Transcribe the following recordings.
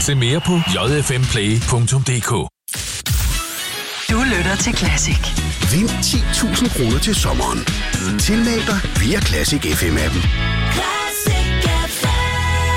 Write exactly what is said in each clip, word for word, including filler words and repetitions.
Se mere på j f m play punktum d k. Du lytter til Classic. Vind ti tusind kroner til sommeren. Tilmeld dig via Classic F M-appen. Classic F M.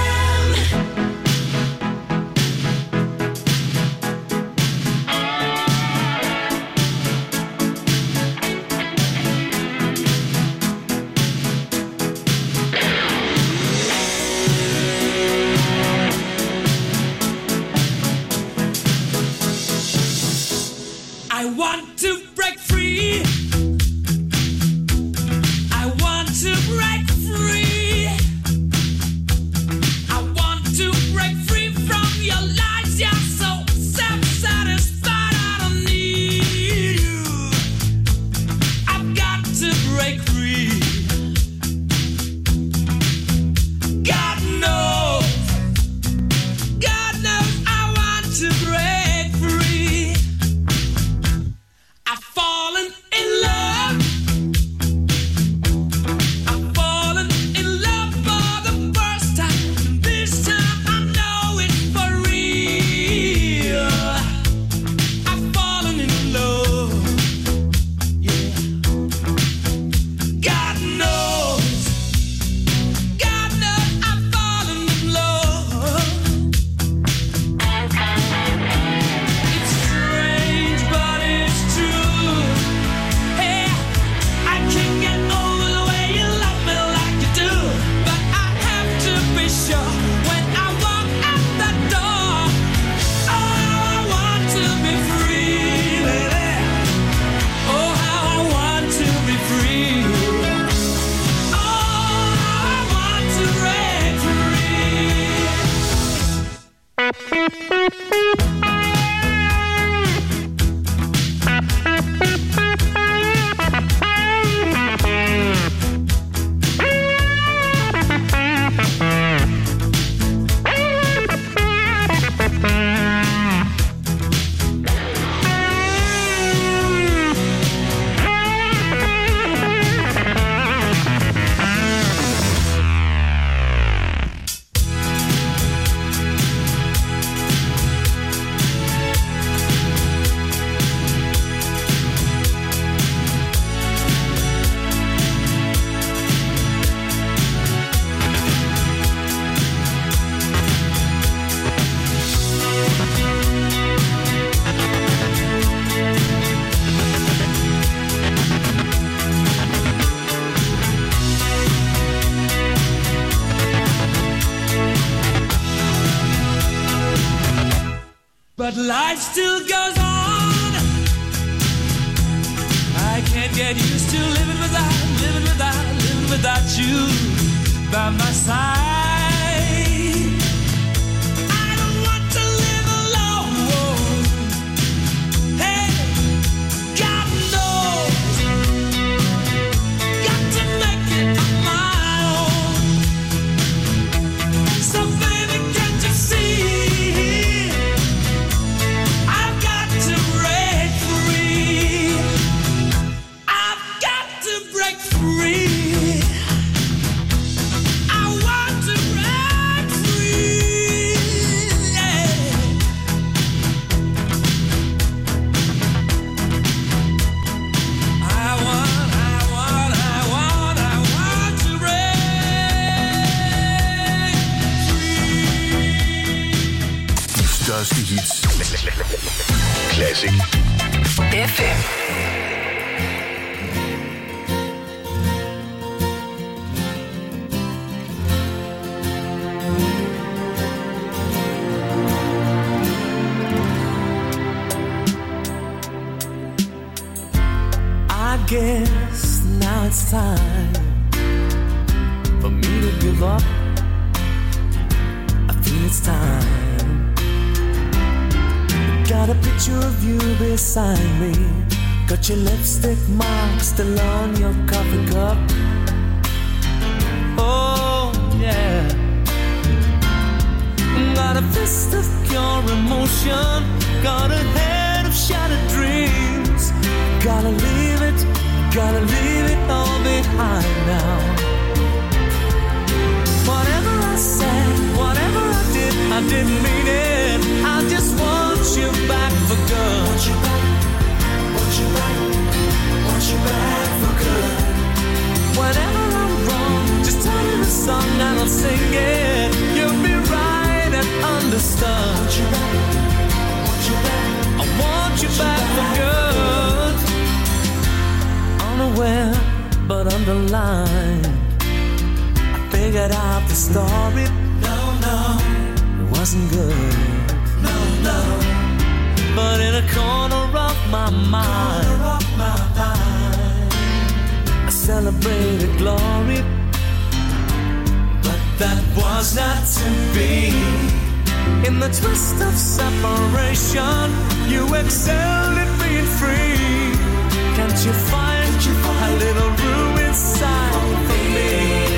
I want to break free. I want to break free. I want to break free from your lies. You're so self-satisfied. I don't need you. I've got to break free. God knows. God knows I want to break free. I've fallen in love. I've fallen in love for the first time. This time I know it's for real. I've fallen in love. Yeah. God knows. God knows I've fallen in love. It's strange, but it's true. Hey, I can't get over the way you love me like you do. But I have to be sure when I walk out the door. Oh, I want to be free, baby. Oh, how I want to be free. Oh, I want to break free. But life still goes on. I can't get used to living without, living without, living without you by my side. I don't want to live alone. Hey, God knows. Got to make it on my own. So baby, can't you see? I've got to break free. I've got to break free. I want to break free. Yeah. I want, I want, I want, I want to break free. De største hits. Classic. F M. I guess now it's time for me to give up. I feel it's time. Got a picture of you beside me. Got your lipstick mark still on your coffee cup. Oh yeah. Got a fist of pure emotion. Got a head of shattered dreams. Gotta leave it, gotta leave it all behind now. Whatever I said, whatever I did, I didn't mean it. you back for good. Whenever I'm wrong, just tell me the song and I'll sing it. You'll be right and understood. Want you back, want you back. I want you back for good. Unaware but underlined, I figured out the story. No, no, it wasn't good. No, no. But in a corner of my mind, of my mind, I celebrated glory. But that was not to be. In the twist of separation, you excelled at being free. Can't you find a little room inside for me?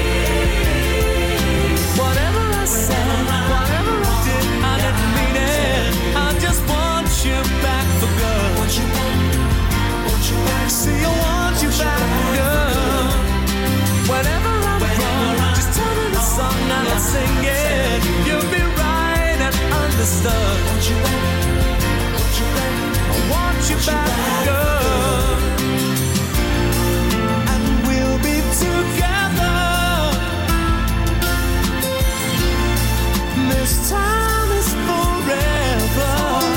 Whatever I said, whatever I did, I didn't mean it. I just want you back for good. Want you back, want you back. See, I want you back for good. Whenever I'm wrong, just tell me the song and I'll sing it. You'll be right and understood. Want you back, want you back. I want you back for good. And we'll be together. This time is forever.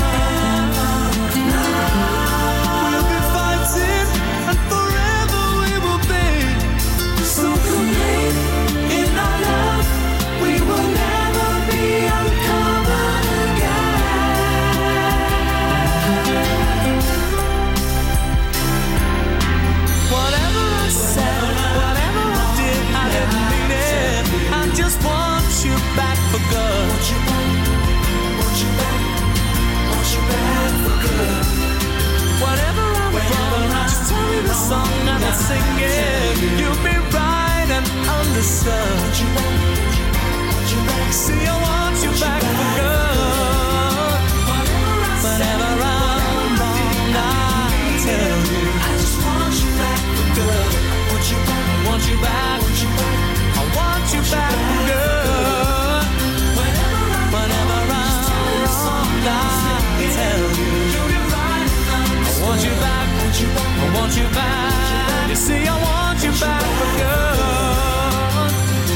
We'll be fighting and forever we will be so complete in our love. We will never be uncovered again. Whatever I said, whatever I did, I didn't mean it. I just want you back for good. Want you back, want you back, want you back for good. Whatever I'm wrong, just tell me the song and I'll sing it. You'll be right and understood. Want you back, want you back. See, I want you back for good. Whatever I'm wrong, I'll tell you. I just want you back for good. Want you back, want you back, want you back. I want you back for good. Whenever I'm wrong, I'll tell you. I want you back, I want you back. You see, I want you back for good.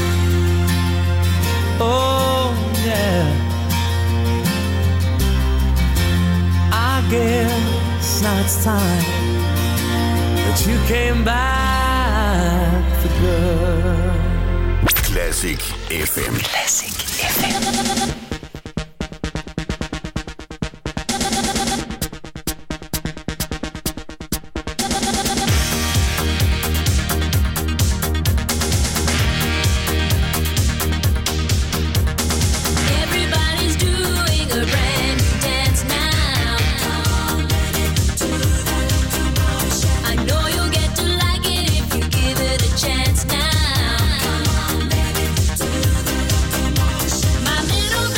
Oh, yeah. I guess now it's time that you came back for good. Classic F M. Classic F M. Everybody's doing a brand new dance now. I know you'll get to like it if you give it a chance now. My little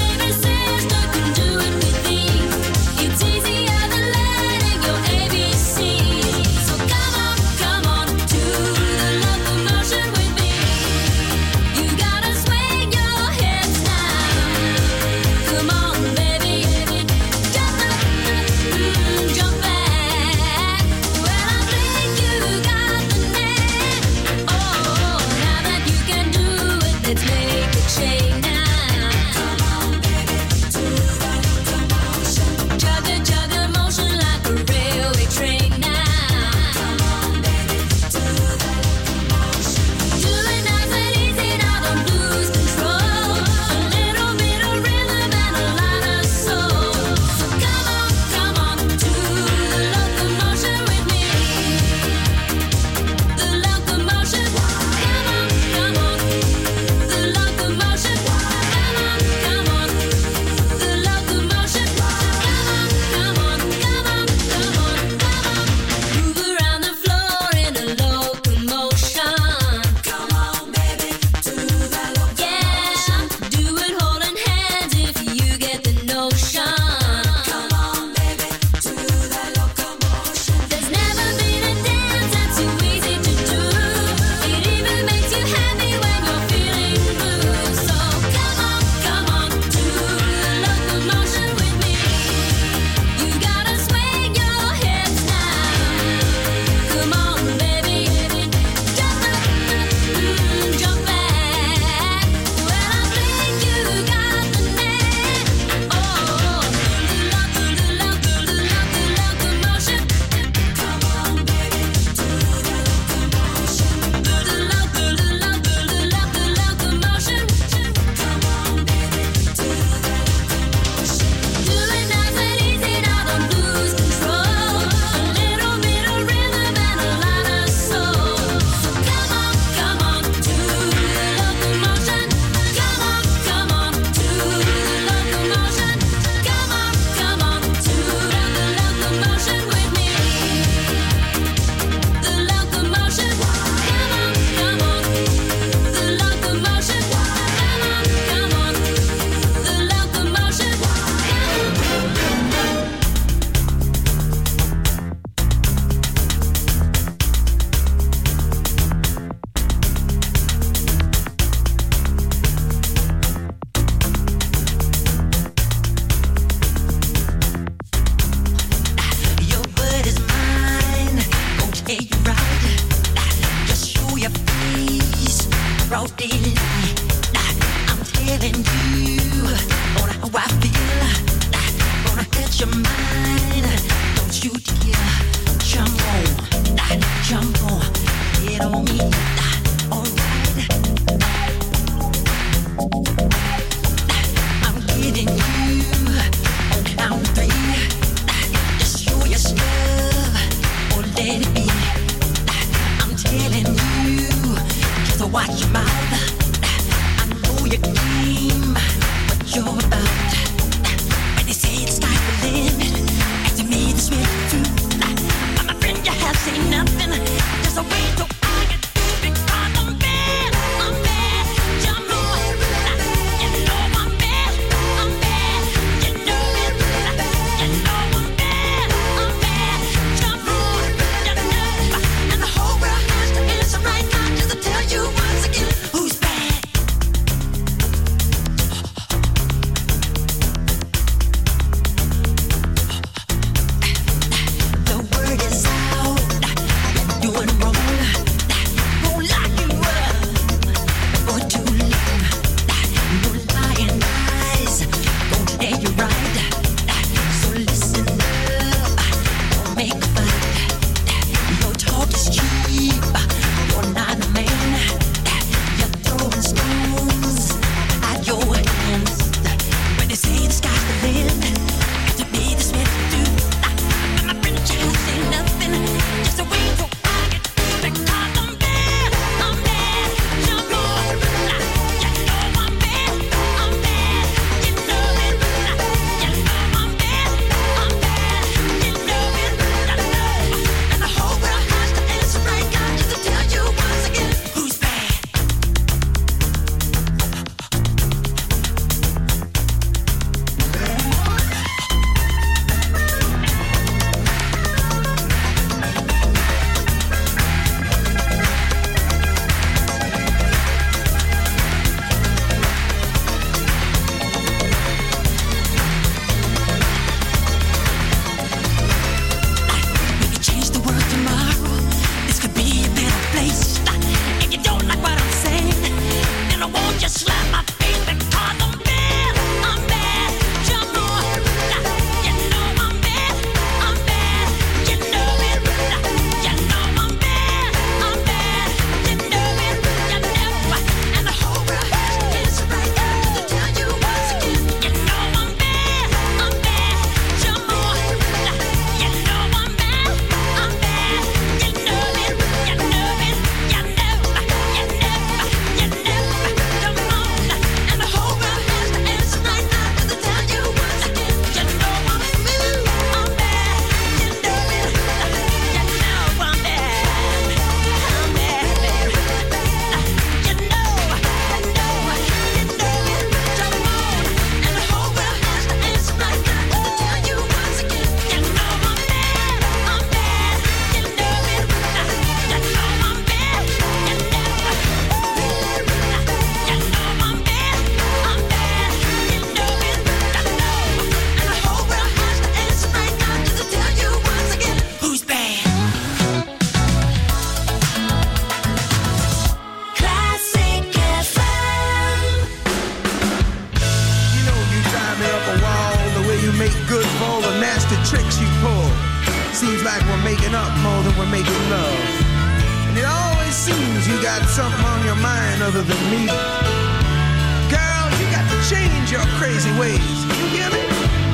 make good for all the nasty tricks you pull. Seems like we're making up more than we're making love. And it always seems you got something on your mind other than me. Girl, you got to change your crazy ways. You hear me?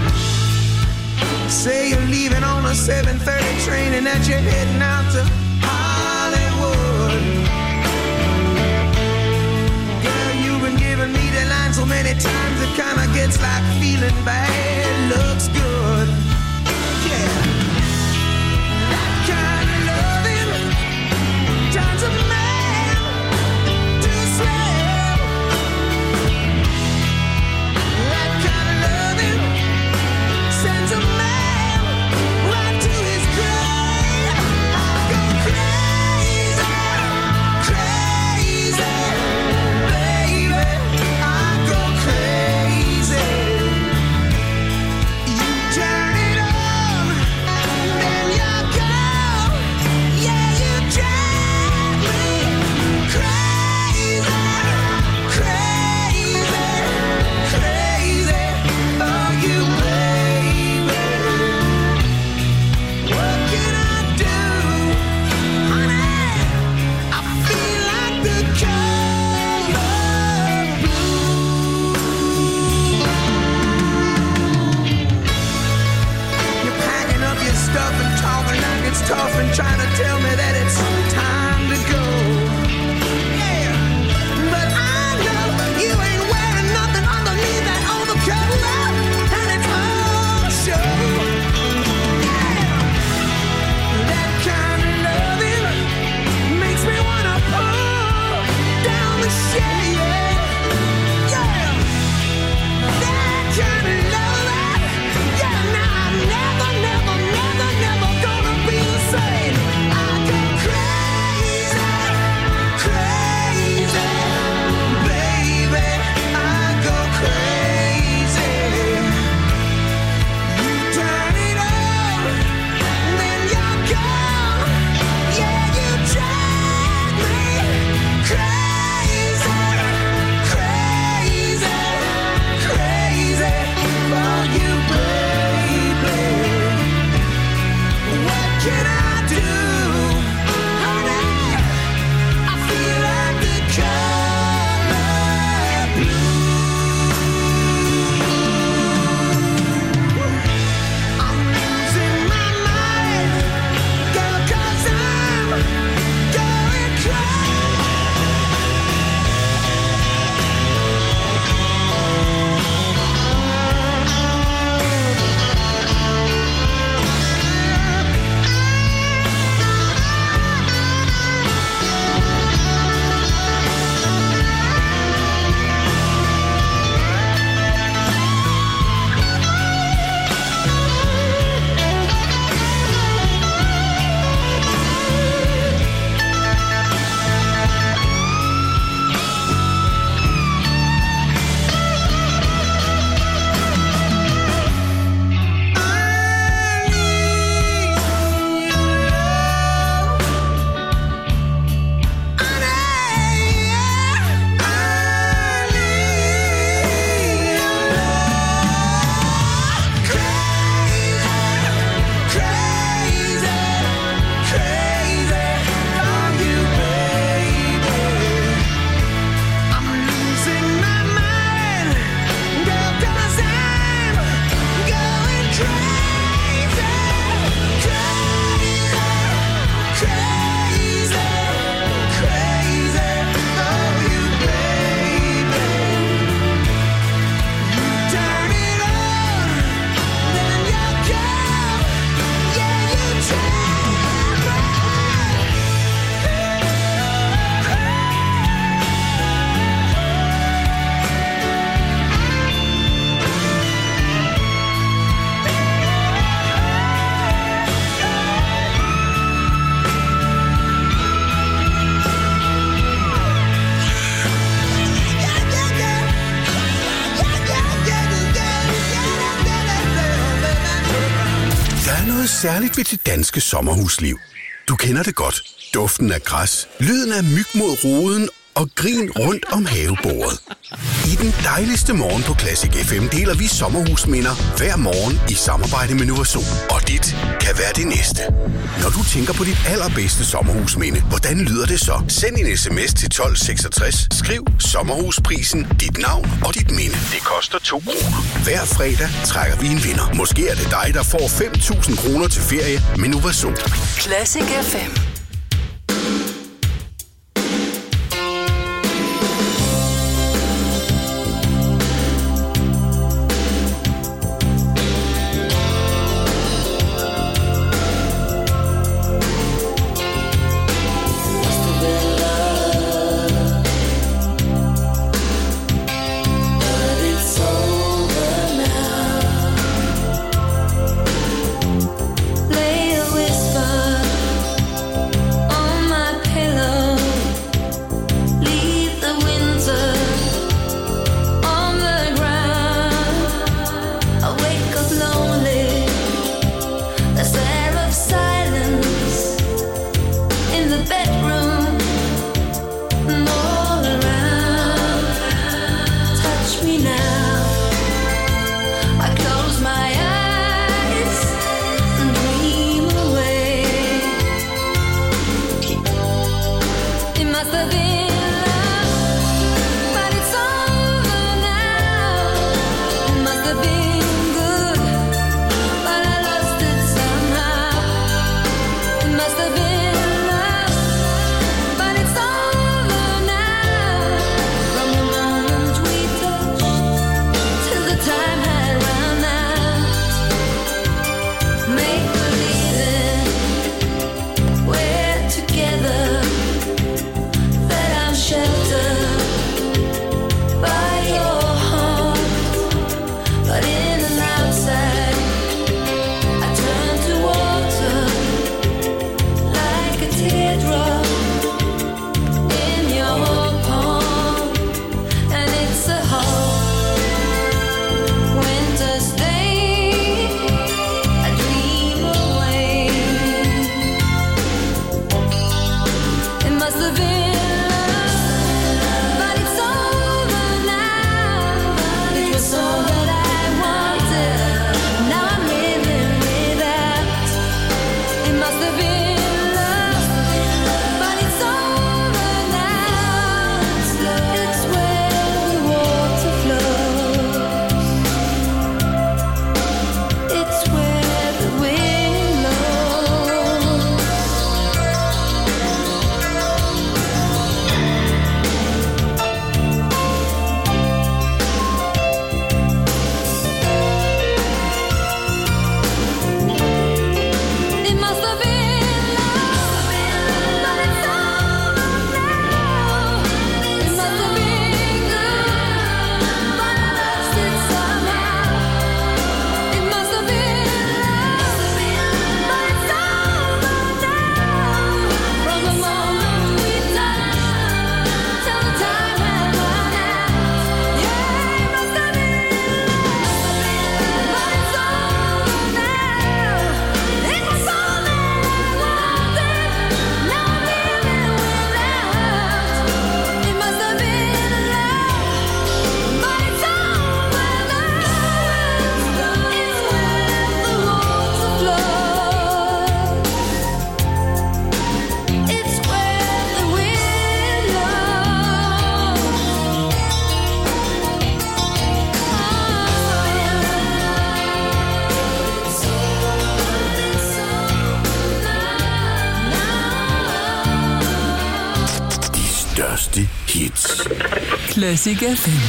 Say you're leaving on a seven thirty train and that you're heading out to Hollywood. Girl, you've been giving me the line so many times it kinda gets like feeling bad looks good. Yeah. That kind of loving turns a man to a slave. That kind of loving sends a man right to his grave. I go crazy, crazy, baby. I go crazy. You turn it on, then you go. Yeah, you drive me crazy, crazy, crazy. Oh, you baby. What can I do, honey? I feel like the color blue. You're packing up your stuff and talking like it's tough and trying to tell me that it's time to go. Yeah, but I know you ain't wearing nothing underneath that overcoat, and it's all show. Yeah, that kind of loving makes me wanna pull down the shade. Yeah, that kind of loving. Yeah, now I'm never, never, never, never gonna be the same. I go crazy, crazy, baby. I go crazy. You turn it on, then you're gone. Yeah, you drive me crazy, crazy, crazy for you, baby. What can I do, honey? I feel like the color blue. I'm losing my mind, girl, 'cause I'm going crazy. Særligt ved det danske sommerhusliv. Du kender det godt. Duften af græs, lyden af myg mod roden og grin rundt om havebordet. I den dejligste morgen på Classic F M deler vi sommerhusminder hver morgen i samarbejde med Novasol. Og dit kan være det næste. Når du tænker på dit allerbedste sommerhusminde, hvordan lyder det så? Send en sms til tolv seksogtres, skriv sommerhusprisen, dit navn og dit minde. Det koster to kroner. Hver fredag trækker vi en vinder. Måske er det dig, der får fem tusind kroner til ferie med Novasol. Classic F M. største hits. Classic F M.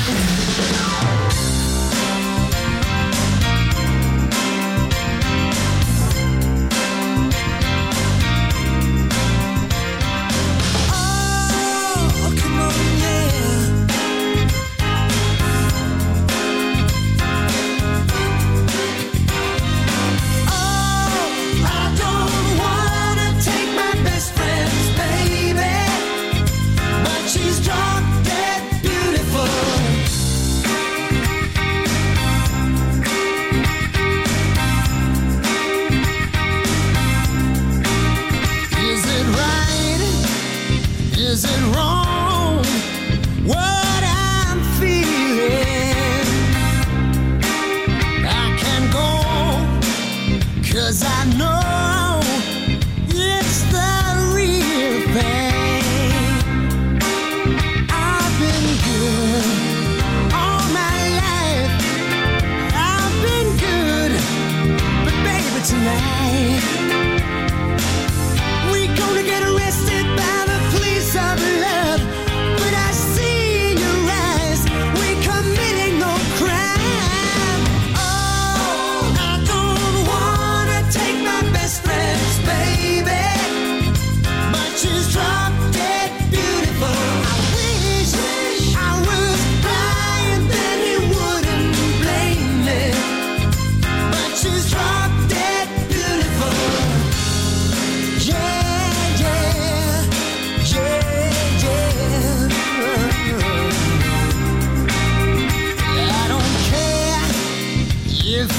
She's drunk, dead, beautiful.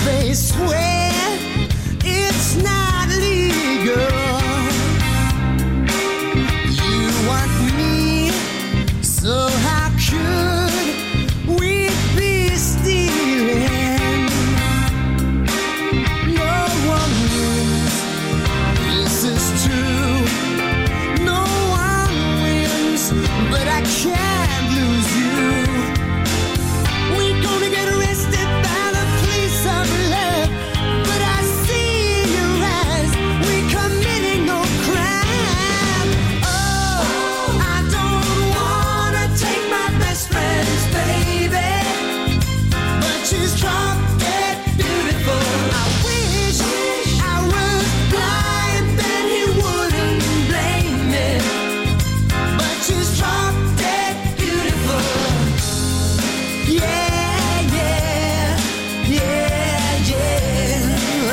they swear it's not legal. You want me, so how could we be stealing? No one wins, this is true. No one wins, but I can't lose you. We're gonna get arrested by the police of love, but I see in your eyes we're committing no crime. Oh, I don't wanna take my best friend's baby, but she's drunk dead beautiful. I wish I was blind, then he wouldn't blame me, but she's drunk dead beautiful. Yeah, yeah, yeah, yeah.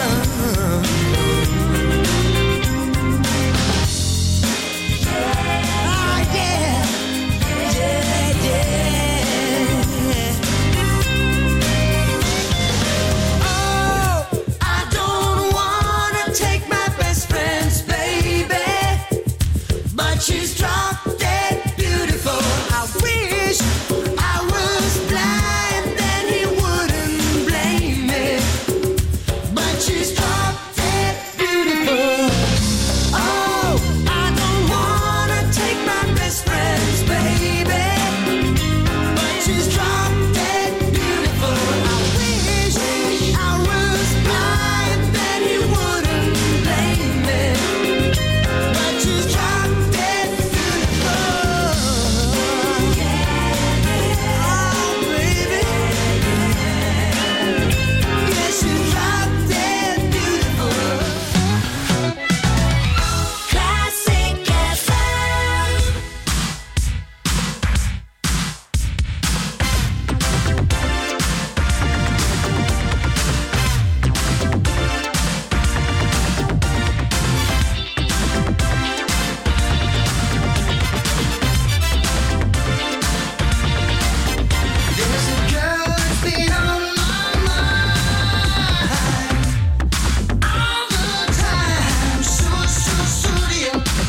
Oh, yeah, yeah, yeah. Oh, I don't wanna take my best friend's baby, but she's drunk dead beautiful. I wish I was blind, then he wouldn't blame me, but she's drunk dead beautiful. Oh, I don't wanna take my best friend's baby, but she's drunk dead beautiful. I wish I was blind, then he wouldn't blame me, but she's drunk dead beautiful. Oh, baby. Yeah, she's drunk dead beautiful. Classic F M. There's a girl that's been on my mind all the time. So, so, studio.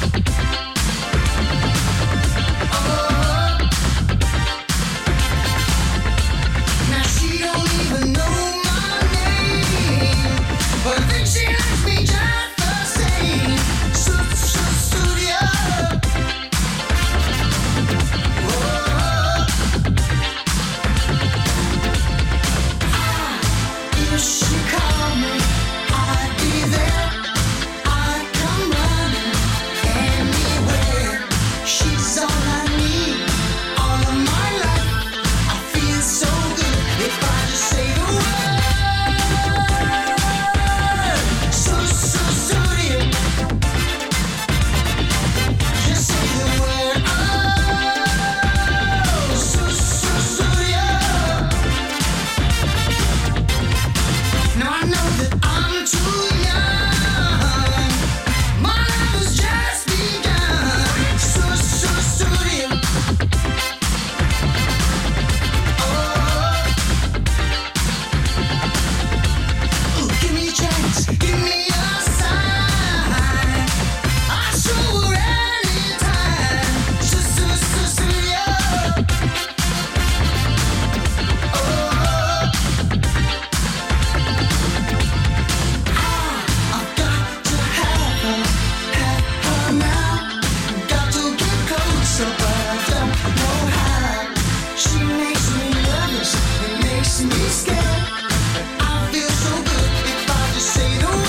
Oh, now she don't even know my name, but I think she likes me just the same. So, so, studio. Oh. If she called me, I'd be there. I'd come running anywhere. She's all I need, all of my life. I feel so good if I just say the word. So, so, studio. Just say the word. Oh, so, so, studio. Now I know that I'm too young. My life has just begun. So, so, studio. Oh, ooh, give me a chance, give me a sign. I'll show her anytime. So, so, so, studio. Oh. I've got to have her, have her now. Got to get closer, but I don't know how. She makes me nervous, it makes me scared. I feel so good if I just say the word.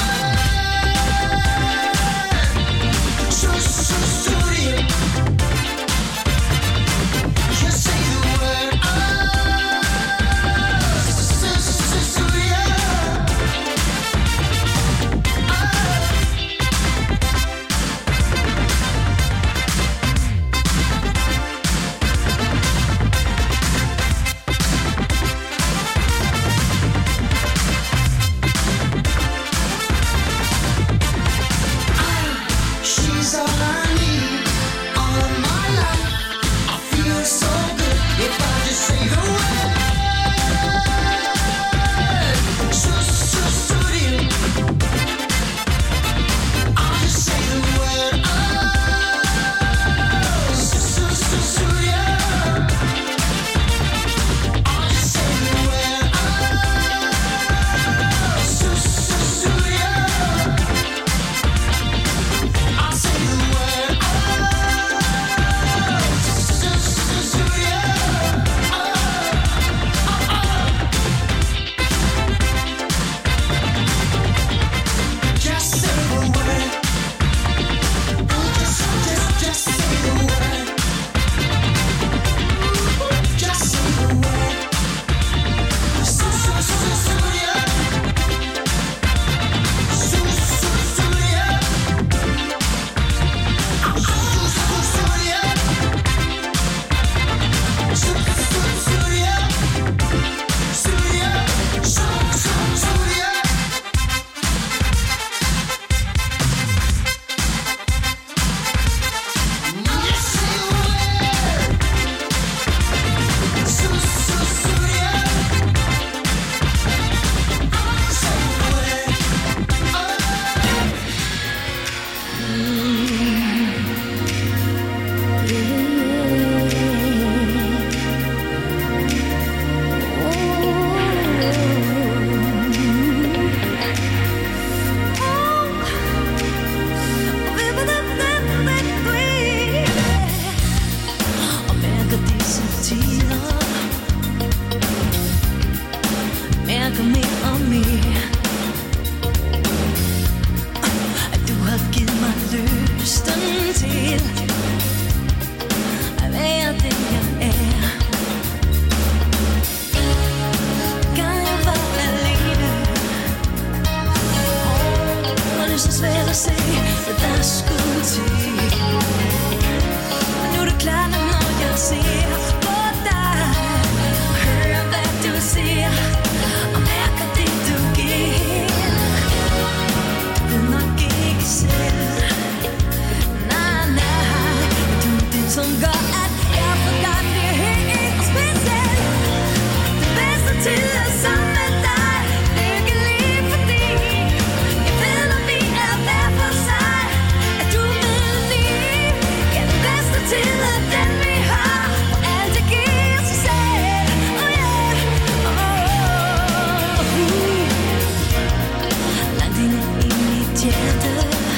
se, hvad der skulle til. Og nu er det klart, at når jeg ser på dig, hører hvad du siger, og mærker det du giver, du ved nok ikke selv. Nej, nej, du er det som gør, at jeg for dig bliver helt speciel. Det bedste til at sammen med dig, lykkelig fordi jeg ved, når vi er hver for sig, at du med lige. Ja, det bedste til at den vi har, for alt det giver sig selv. Oh yeah, oh, oh, uh. Langt inde i mit hjerte,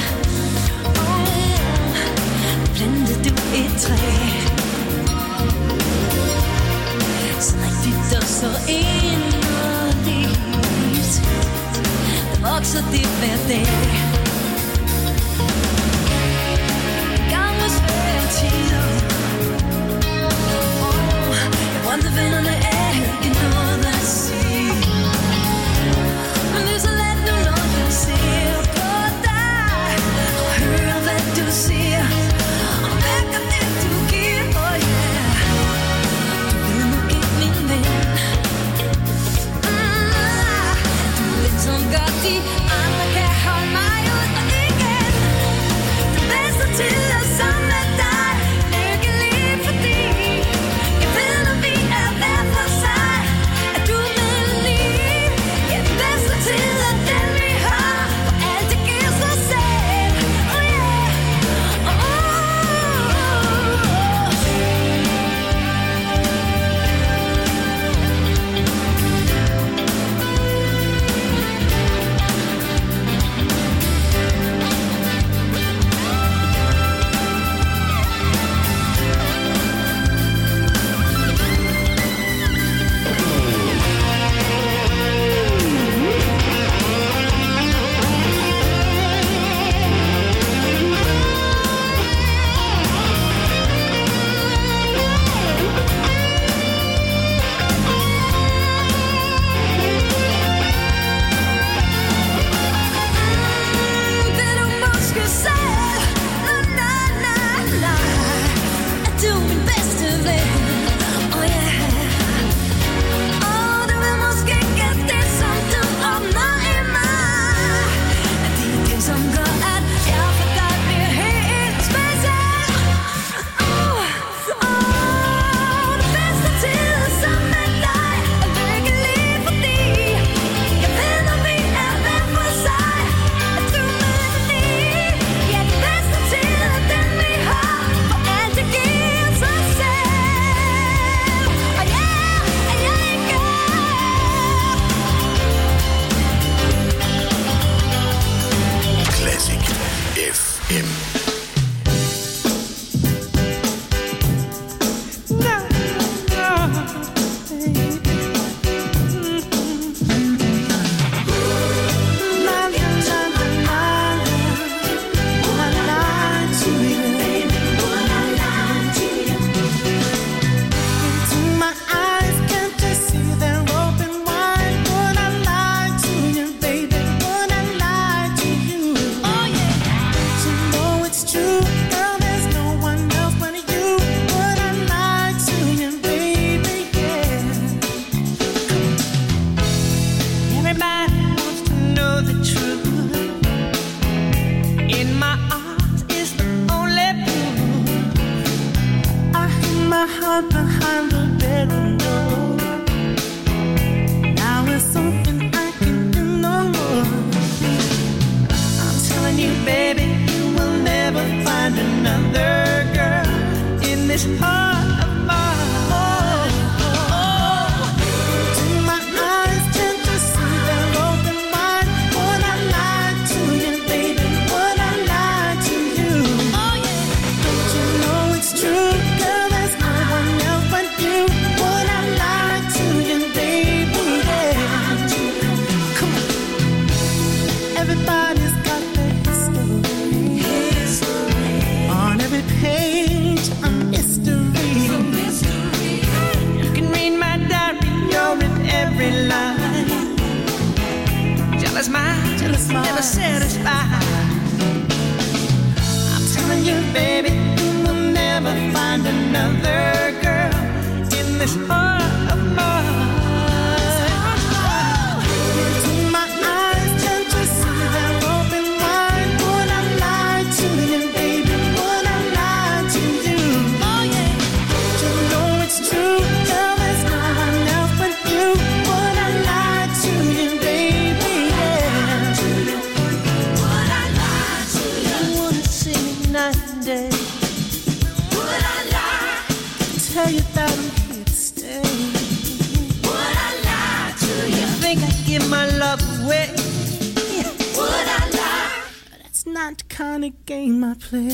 oh, plantede du et træ, så rigtigt og så inderligt. Der vokser det hver dag. Gamle svære tider, oh, jeg brændte vennerne af, ikke noget at sige. Men det er så let nu, når jeg ser på dig, og hører hvad du siger, og mærker det du giver, oh yeah. Du ved nok ikke min ven, mm, du er lidt som gør de andre kan holde mig ud og igen. Det bedste til at sammen med dig, lykkelig fordi jeg ved, når vi er hver for sig, at du med lige. Ja, det bedste til at den vi har, for alt det giver sig selv. Oh yeah, oh, oh, oh. Vil du måske selv, nej, nej, nej, nej, at du er min bedste ven, oh yeah. Og du ved måske ikke, at det som du åbner i mig, at det er det som gør, at jeg for dig bliver helt speciel. Oh, oh, det bedste til at sammen med dig, er lykkelig fordi jeg ved, når vi er hver for sig, at du med lige. Ja, det bedste til at den vi har, for alt det giver sig selv. Og ja, at jeg ikke Classic F M. My eyes can't just see they're open wide. Would I lie to you, baby? Would I lie to you? Oh yeah. You know it's true, girl. There's no one else but you. Would I lie to you, baby? Yeah. Everybody wants to know the truth. In my arms is the only proof. I hid my heart behind the bedroom door. Now it's something I can do no more. I'm telling you, baby, you will never find another girl in this heart of mine. Do my eyes tend to see they're open wide? Would I lie to you, baby? Would I lie to you? Oh yeah. Don't you know it's true, girl? There's no one else but you. Would I lie to you, baby? Yeah. Come on. Everybody's got their history. On every page, a mystery. You can read my diary, you're in every line. Jealous mind, jealous mind, never satisfied. you, baby, you will never find another girl in this heart of mine. Into my eyes, can't you see they're open wide? Would I lie to you, baby? Would I lie to you? Oh yeah, you know it's true. Girl, there's no one else but you. Would I lie to you, baby? Yeah. Would I lie to you? I wanna see you night and day. Would I lie? Tell you that I'm here to stay. Would I lie to you? Think I give my love away? Would I lie? That's not the kind of game I play.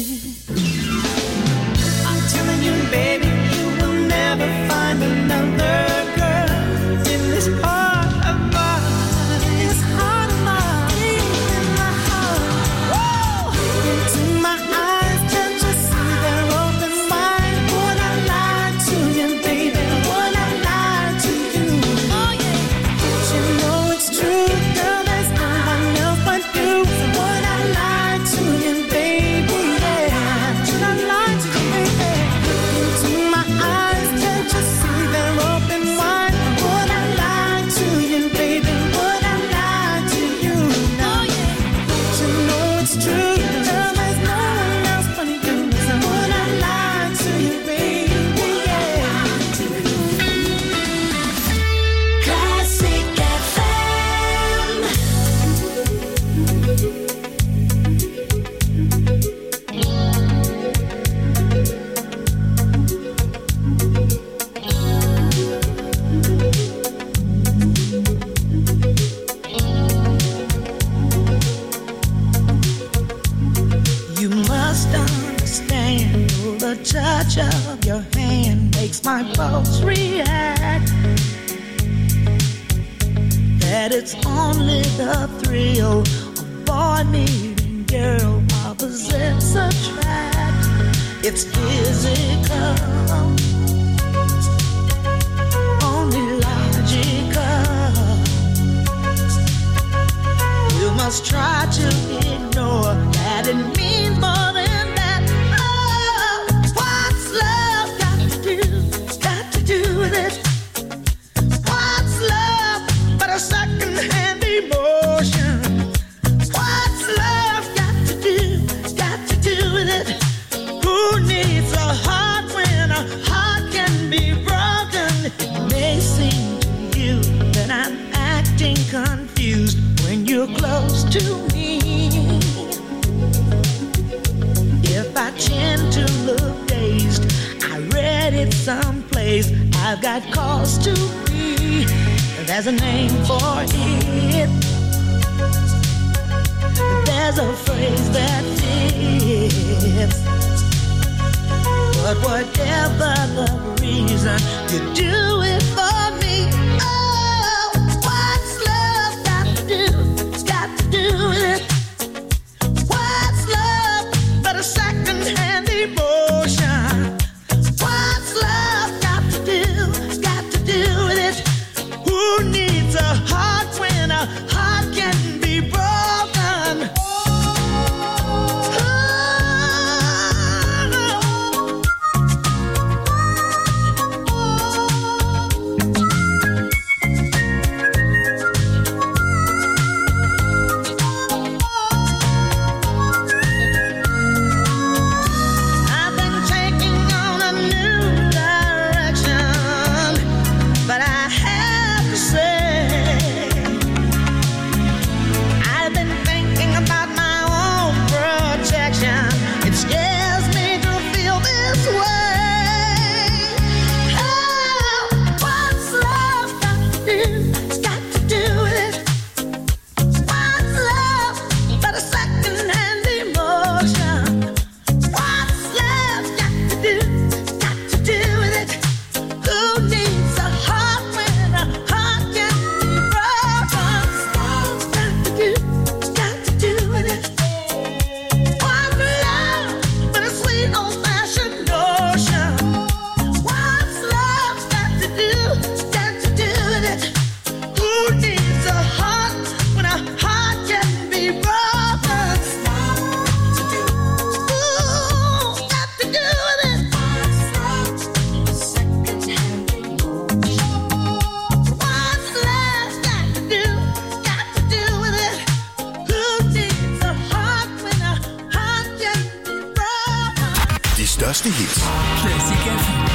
I'm telling you, baby, you will never find another girl in this heart of mine. This heart of mine, in my heart. Into my eyes, can't you see they're open wide? Would I lie to you, baby? Would I lie to you? Oh yeah, you know it's true, girl. There's no one else but you. Would I lie to you, baby? Yeah, should I lie to you, baby? Into my eyes, can't you see they're open wide? Would I lie to you, baby? Would I lie to you? Oh yeah, you know it's true, girl. There's no one else but you. So would I lie to you, baby? Yeah. Classic F M. You must understand, the touch of your hand makes my pulse react. That it's only the thrill of boy meeting girl opposites attract. It's physical, only logical. You must try to ignore that it means more than that. Oh, what's love got to do? Got to do with it. What's love but a second-hand emotion? What's love got to do? Got to do with it. Who needs a heart when a heart can be broken? It may seem to you that I'm acting confused when you're close to me. If I tend to look dazed, I read it someplace. I've got cause to be. There's a name for it. There's a phrase that fits. But whatever the reason, you do it for me. Oh, what's love got to do? It's got to do with it. What's love but a second-hand emotion? What's love got to do? It's got to do with it. Who needs a heart when a heart can be broken? Oh, største hits. Classic F M.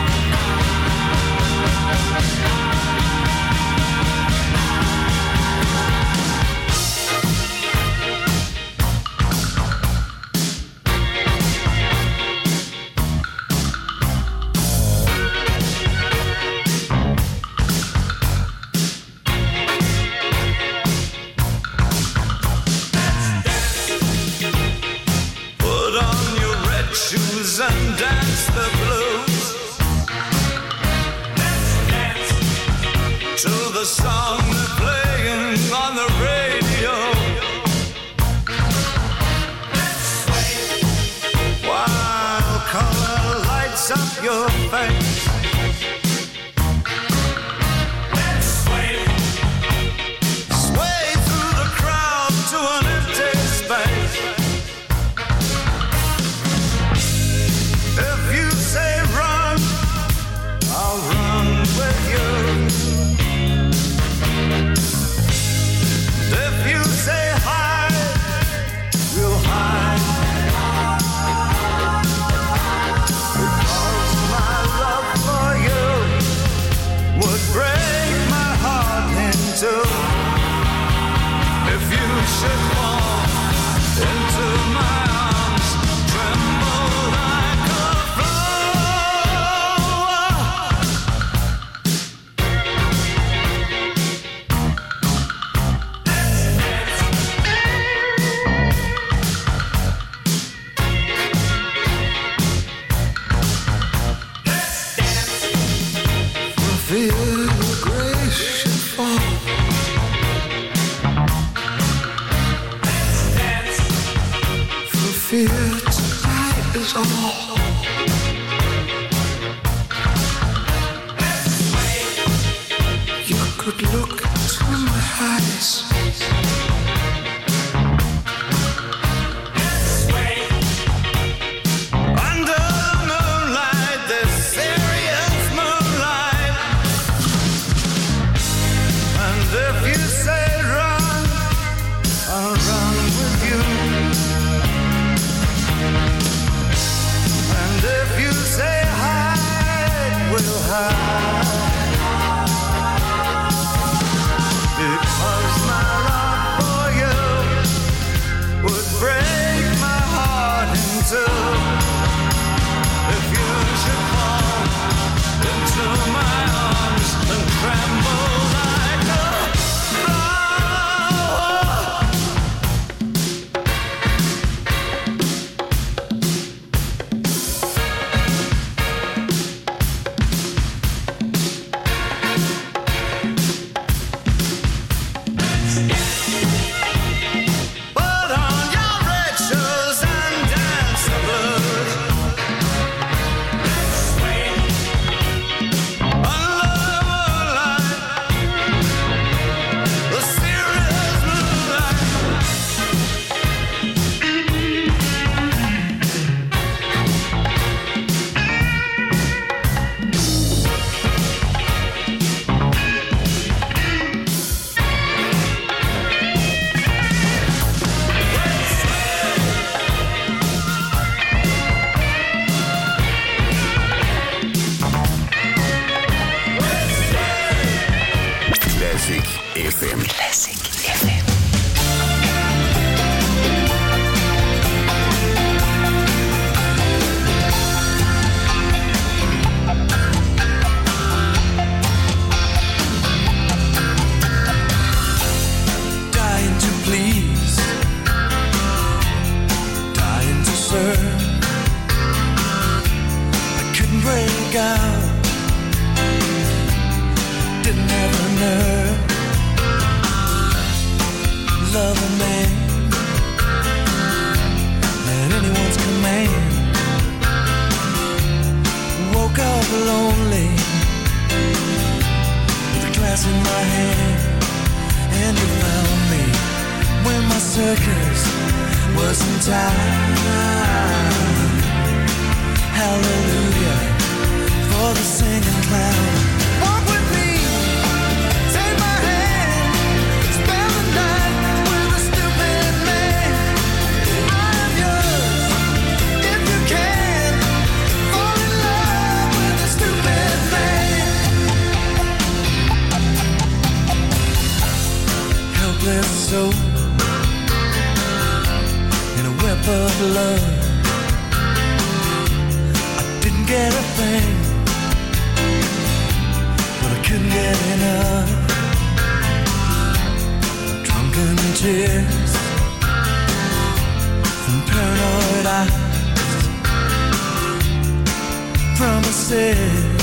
And dance the blues. Let's dance to the song they're playing on the radio. Let's sway while color lights up your face. Let's sway, sway through the crowd to an empty space. If you say run, I'll run with you. If you say hide, we'll hide. Because my love for you would break my heart in two. If you should fall into my arms, tremble like a feel the grace should fall. Let's dance. For fear tonight is all. Let's sway. You could look into my eyes. Let's sway. Under the moonlight, this serious moonlight. And if you say run, I'll run with you. And if you say hide, we'll hide. Because my love for you would break my heart in two. If you should fall into my arms and tremble like a put on your red shoes and dance the blues. Let's sway under the moonlight, the serious moonlight. Classic F M. Classic F M. Dying to please, dying to serve. I couldn't break out, didn't have a nerve. Love a man at anyone's command. Woke up lonely with a glass in my hand, and you found me when my circus was in town. Hallelujah for the singing clown. Walk with me, take my hand, spend the night with a stupid man. I'm yours if you can. type of love. I didn't get a thing, but I couldn't get enough. Drunken tears and paranoid eyes, promises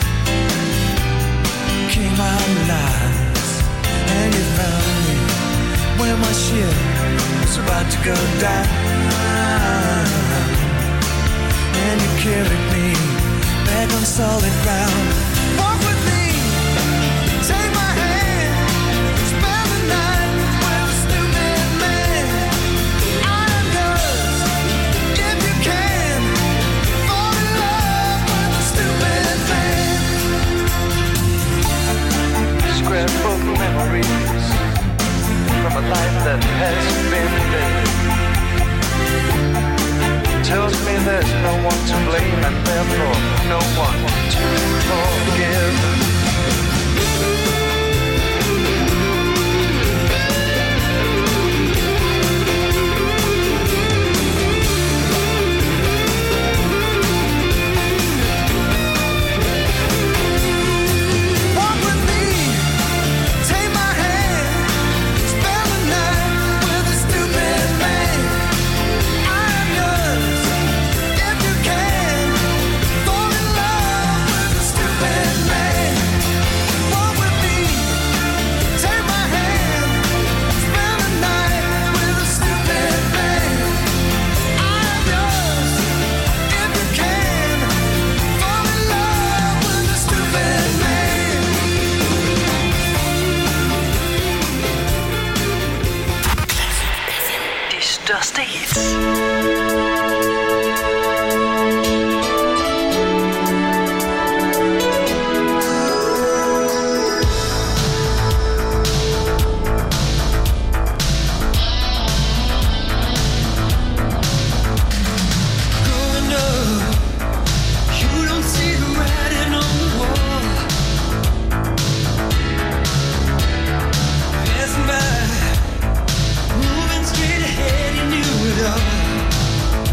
came out lies, and you found me when my ship was about to go down, and you carried me back on solid ground. Walk with me, take my hand, spend the night with a stupid man. I'm yours, if you can, fall in love with a stupid man. Scrapbook memories from a life that has been dead. Tells me there's no one to blame and therefore no one to forgive. Walk with me, take my hand, spend the night with a stupid man. I'm yours, if you can, fall in love with a stupid man. Walk with me, take my hand, spend the night with a stupid man. I'm yours, if you can, fall in love with a stupid man. De største hits. Growing up, you don't see the writing on the wall. Passing by, moving straight ahead, you knew it all.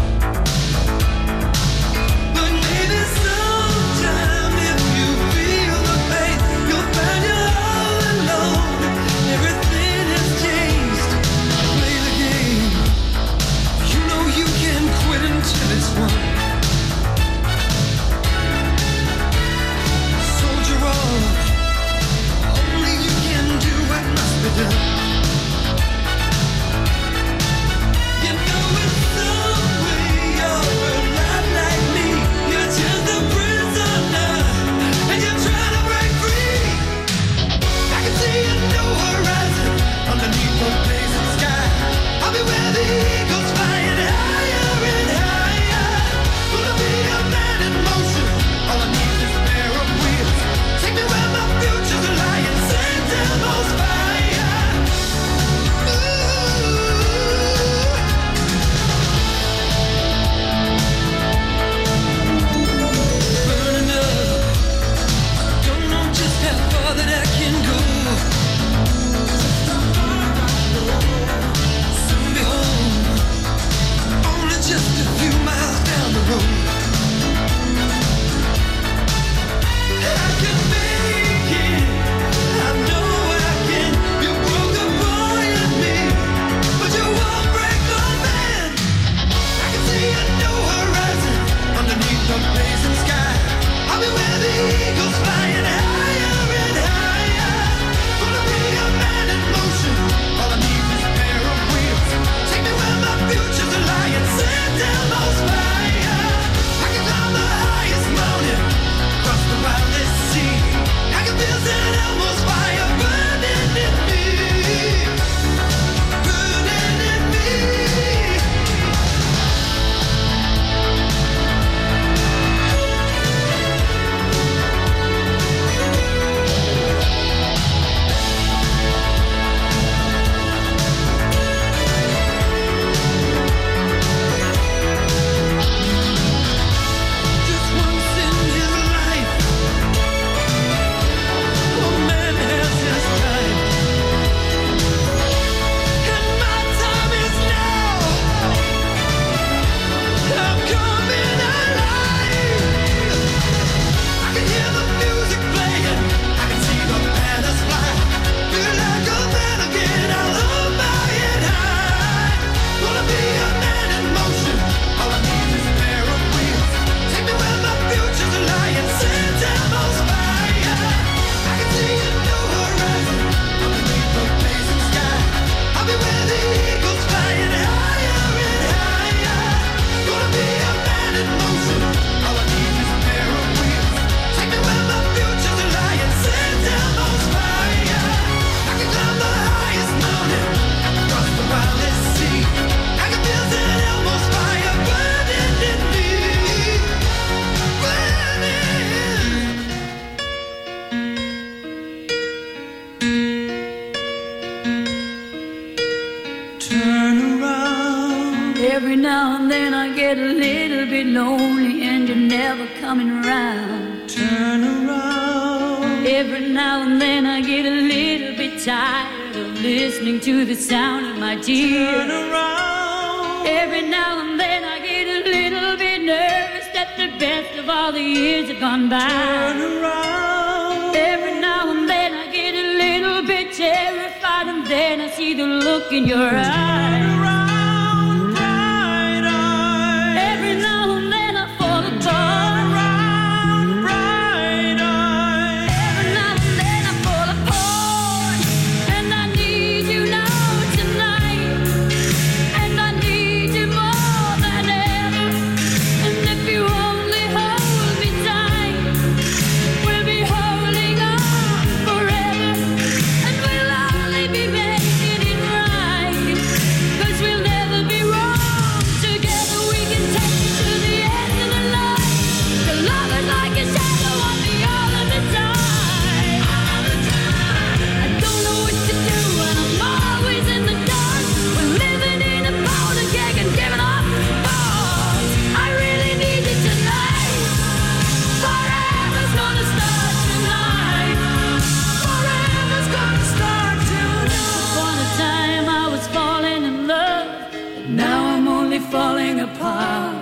Every now and then I get a little bit lonely and you're never coming around. Turn around. Every now and then I get a little bit tired of listening to the sound of my tears. Turn around. Every now and then I get a little bit nervous that the best of all the years have gone by. Turn around. Every now and then I get a little bit terrified and then I see the look in your eyes. Turn around, bright eyes. Every now and then I fall apart. Turn around, bright eyes. Every now and then I fall apart. And I need you now tonight. And I need you more than ever. And if you only hold me tight, we'll be holding on forever. And we'll only be making it right. 'Cause we'll never be wrong. Together we can take it to the end of the line. The love is like a shadow on me all of the time. I don't know what to do and I'm always in the dark. We're living in a powder keg and giving up balls. I really need you tonight. Forever's gonna start tonight. Forever's gonna start tonight. Upon a time I was falling in love, but now I'm only falling apart.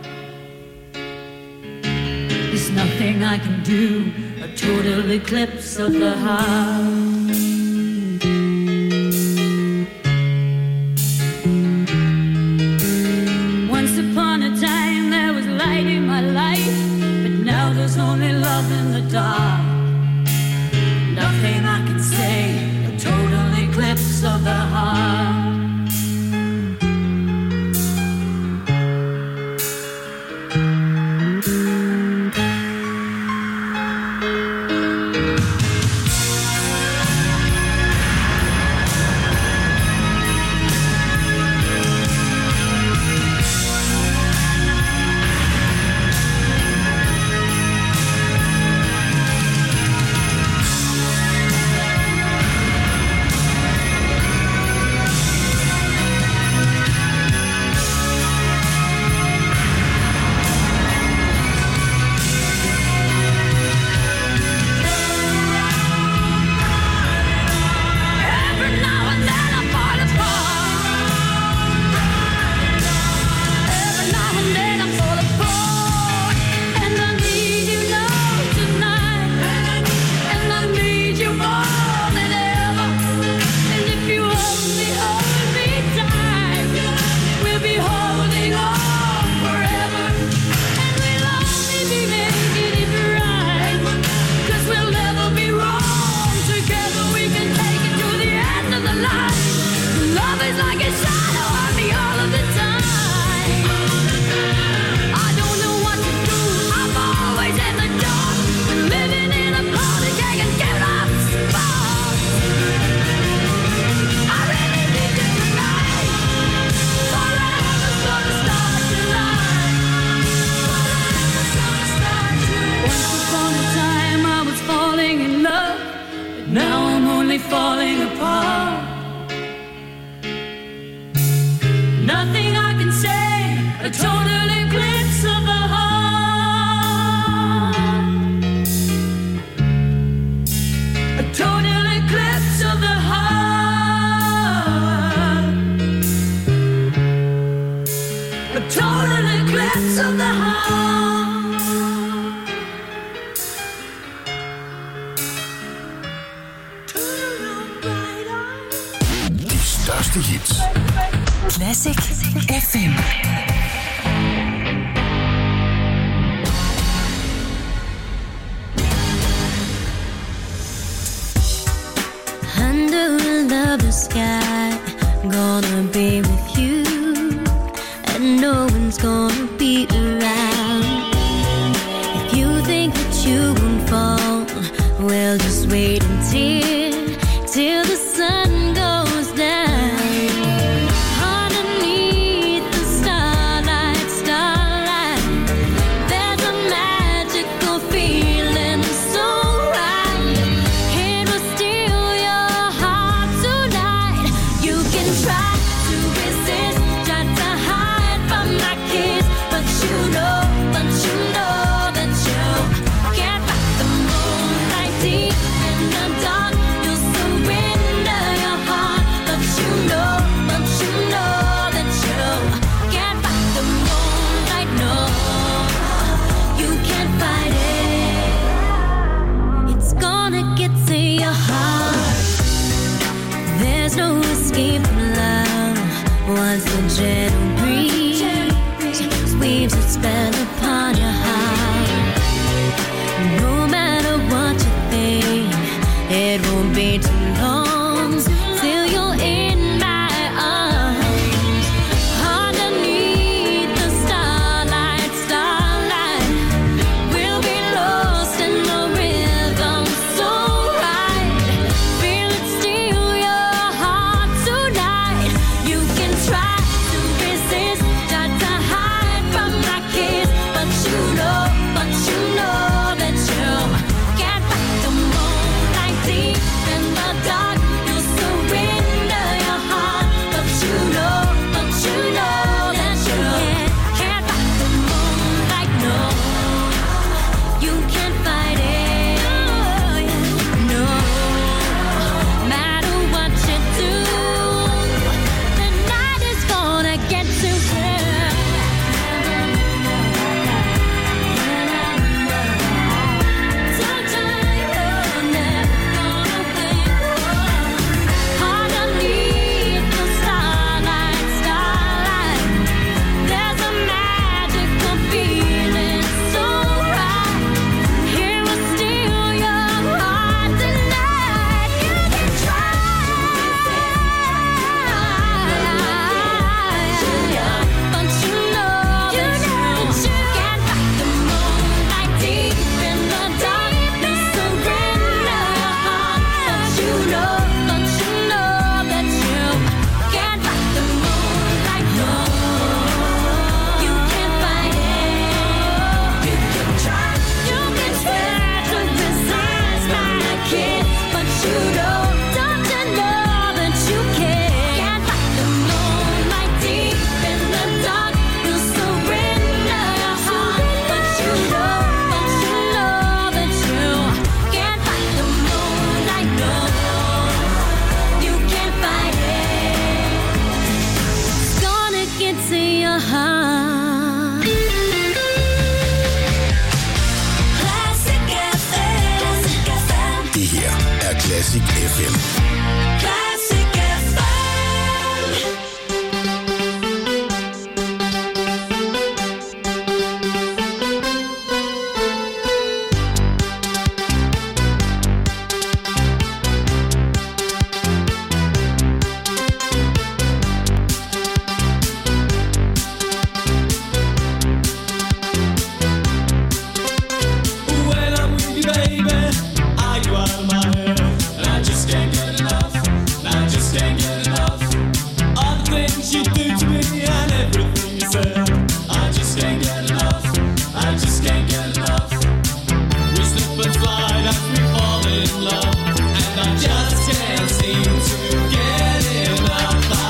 There's nothing I can do, a total eclipse of the heart. Once upon a time there was light in my life, but now there's only love in the dark. Nothing I can say, a total eclipse of the heart. Every now and then I fall apart. Every now and then I fall apart. And I need you now tonight. And I need you more than ever. And if you only hold me tight, we'll be holding on forever. And we'll only be making it right. 'Cause we'll never be wrong. Together we can take it to the end of the line. Love is like a shadow on me all of the time. I don't know what to do, I'm always in the dark. Living in a powder keg and giving up sparks. I really need you tonight. Forever's gonna start tonight. Forever's gonna start tonight. Once upon a time I was falling in love, but now I'm only falling apart. Nothing I can say, a total eclipse of the heart. A total eclipse of the heart. A total eclipse of the heart. Turn around, bright eyes. De største hits. Classic F M. Under a lover's sky, gonna be with you, and no one's gonna be around. If you think that you won't fall, well, just wait until till the sun goes down. Underneath the starlight, starlight, there's a magical feeling so right. It will steal your heart tonight. You can try to resist, try to hide. gentle breeze weaves its spell upon your heart. No matter what you think, it won't be too long till you're in my arms. Underneath the starlight, starlight, we'll be lost in the rhythm so right. Feel it steal your heart tonight. You can try to resist, try to hide from my kiss, but you know, but you know that you can't fight the moonlight deep in the dark. You'll surrender your heart, but you know, but you know that you can't fight the moonlight. No, you can't fight it. No, matter what you do, the night is gonna get to him. Underneath the starlight, starlight, there's a magical feeling so right. Here will steal your heart tonight. You can try, but you know that you can't fight the moonlight deep in the dark. You surrender your heart, but you know, but you know that you can't fight the moonlight. No, you can't fight it. You can try, you can try to resist my kiss, but you know, don't you know that you can't fight the moonlight deep in the dark. You surrender your heart, but you know, but you know that you can't fight the moonlight. No, you can't fight it. It's gonna get to your heart. Classic F M. Det her er Classic F M. Classic F M. When I'm with you, baby, I go out of my head, and I just can't get enough. And I just can't get enough. All the things you do to me and everything you said, I just can't get enough. I just can't get enough. We slip and slide as we fall in love, and I just can't seem to get enough. I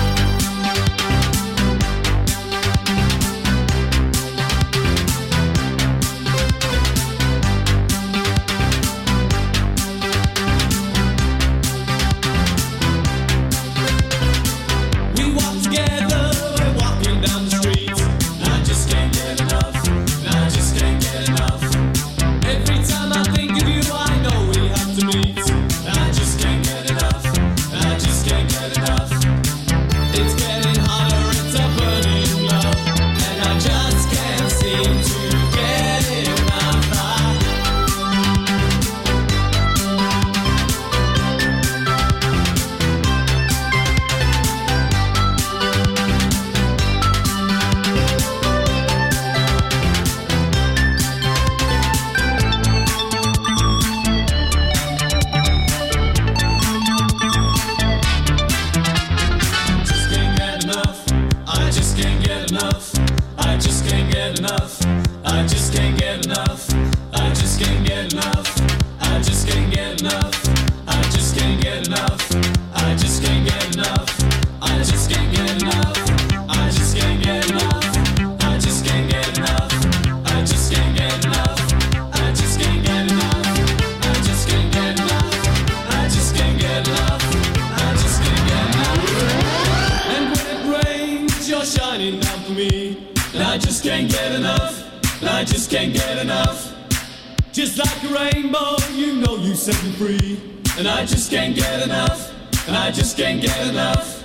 We walk together, we're walking down the street, and I just can't get enough. And I just can't get enough. Every time I think of you, I know we have to meet. And I just can't get enough. And I just can't get enough. It's getting hotter, it's a burning love, and I just can't seem to get enough. I just can't get enough. I just can't get enough. I just can't get enough. I just can't get enough. I just can't get enough. I just can't get enough. I just can't get enough. I just can't get enough. I just can't get enough. I just can't get enough. I just can't get enough. I just can't get enough. I just can't get enough. I just can't get enough. I just can't get enough. I just can't get enough. And when it rains, you're shining down for me, and I just can't get enough. And I just can't get enough. Just like a rainbow, you know you set me free, and I just can't get enough. And I just can't get enough.